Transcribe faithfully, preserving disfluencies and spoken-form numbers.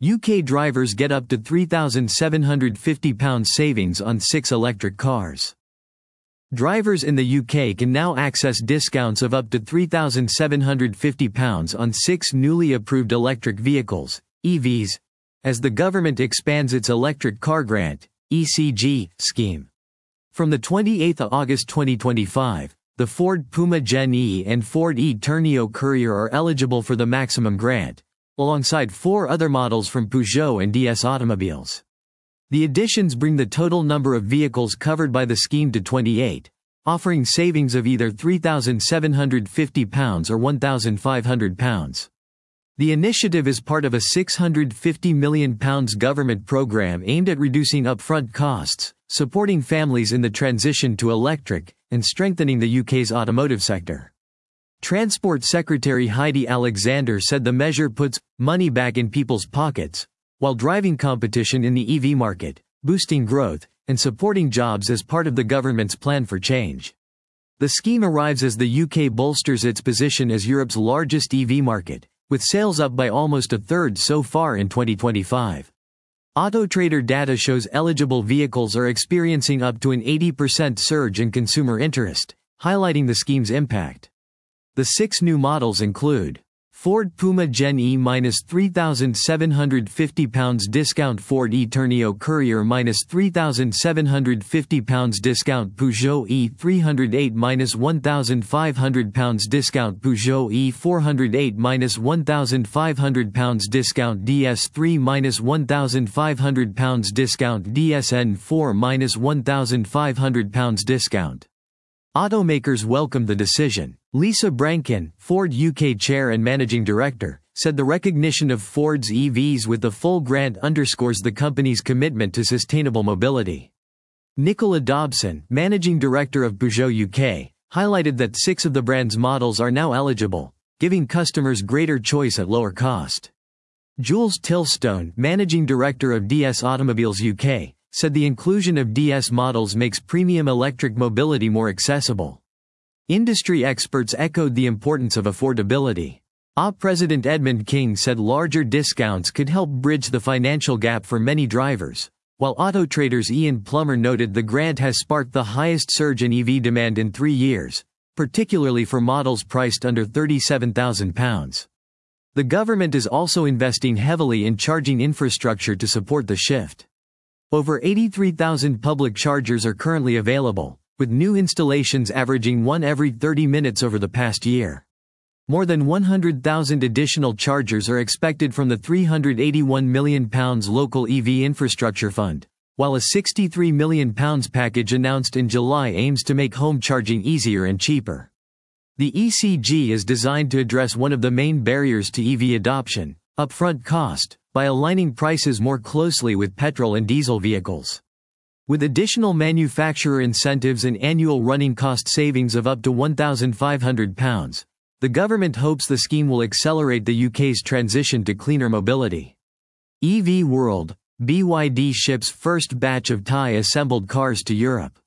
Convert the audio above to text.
U K drivers get up to three thousand seven hundred fifty pounds savings on six electric cars. Drivers in the U K can now access discounts of up to three thousand seven hundred fifty pounds on six newly approved electric vehicles, E Vs, as the government expands its Electric Car Grant, E C G, scheme. From the twenty-eighth of August twenty twenty-five, the Ford Puma Gen E and Ford e-Tourneo Courier are eligible for the maximum grant, alongside four other models from Peugeot and D S Automobiles. The additions bring the total number of vehicles covered by the scheme to twenty-eight, offering savings of either three thousand seven hundred fifty pounds or one thousand five hundred pounds. The initiative is part of a six hundred fifty million pounds government program aimed at reducing upfront costs, supporting families in the transition to electric, and strengthening the U K's automotive sector. Transport Secretary Heidi Alexander said the measure puts money back in people's pockets, while driving competition in the E V market, boosting growth, and supporting jobs as part of the government's plan for change. The scheme arrives as the U K bolsters its position as Europe's largest E V market, with sales up by almost a third so far in twenty twenty-five. Autotrader data shows eligible vehicles are experiencing up to an eighty percent surge in consumer interest, highlighting the scheme's impact. The six new models include Ford Puma Gen E minus three thousand seven hundred fifty pounds discount, Ford e-Tourneo Courier minus three thousand seven hundred fifty pounds discount, Peugeot E three oh eight minus one thousand five hundred pounds discount, Peugeot E four oh eight minus one thousand five hundred pounds discount, D S three minus one thousand five hundred pounds discount, D S N four minus one thousand five hundred pounds discount. Automakers welcomed the decision. Lisa Brankin, Ford U K Chair and Managing Director, said the recognition of Ford's E Vs with the full grant underscores the company's commitment to sustainable mobility. Nicola Dobson, Managing Director of Peugeot U K, highlighted that six of the brand's models are now eligible, giving customers greater choice at lower cost. Jules Tilstone, Managing Director of D S Automobiles U K, said the inclusion of D S models makes premium electric mobility more accessible. Industry experts echoed the importance of affordability. A President Edmund King said larger discounts could help bridge the financial gap for many drivers, while Autotrader's Ian Plummer noted the grant has sparked the highest surge in E V demand in three years, particularly for models priced under thirty-seven thousand pounds. The government is also investing heavily in charging infrastructure to support the shift. Over eighty-three thousand public chargers are currently available, with new installations averaging one every thirty minutes over the past year. More than one hundred thousand additional chargers are expected from the three hundred eighty-one million pounds local E V infrastructure fund, while a sixty-three million pounds package announced in July aims to make home charging easier and cheaper. The E C G is designed to address one of the main barriers to E V adoption, upfront cost, by aligning prices more closely with petrol and diesel vehicles. With additional manufacturer incentives and annual running cost savings of up to one thousand five hundred pounds, the government hopes the scheme will accelerate the U K's transition to cleaner mobility. E V World, B Y D ships first batch of Thai assembled cars to Europe.